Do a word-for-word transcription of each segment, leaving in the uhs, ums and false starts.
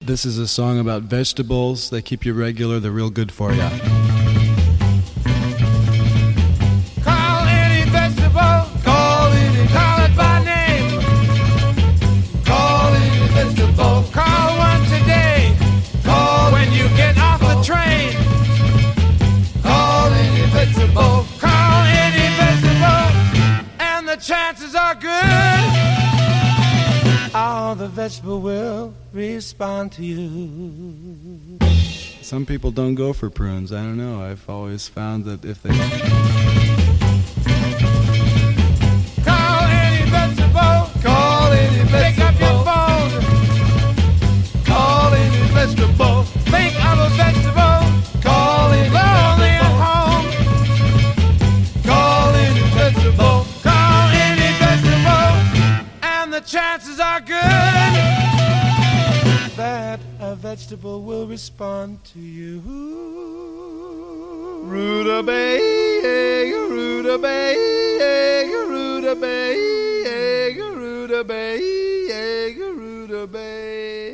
This is a song about vegetables. They keep you regular. They're real good for you. Call any vegetable. Call any Call it by name. Call any vegetable. Call one today. Call when you get off the train. Call any vegetable. Call any vegetable. And the chances are good. All the vegetable will respond to you. Some people don't go for prunes. I don't know. I've always found that if they... Call any vegetable. Call any vegetable. Pick up your phone. Call any vegetable. Think of a vegetable. Call any lonely at home. Call any vegetable. Call any vegetable. And the chances are good that a vegetable will respond to you. Rutabaga, rutabaga, rutabaga, rutabaga, rutabaga.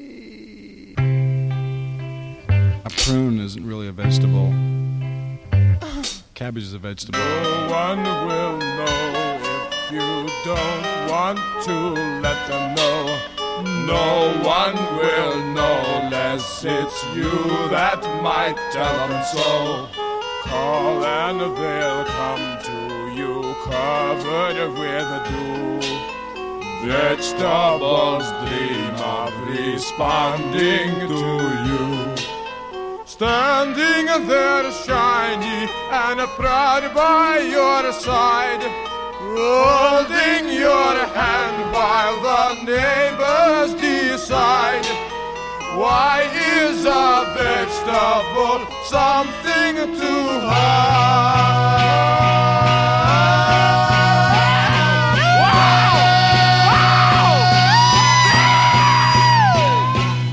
A prune isn't really a vegetable. Cabbage is a vegetable. No one will know if you don't want to let them know. No one will know less it's you that might tell them so. Call and they'll come to you covered with dew. Vegetables dream of responding to you. Standing there shiny and proud by your side, holding your hand while the neighbors decide. Why is a vegetable something to hide?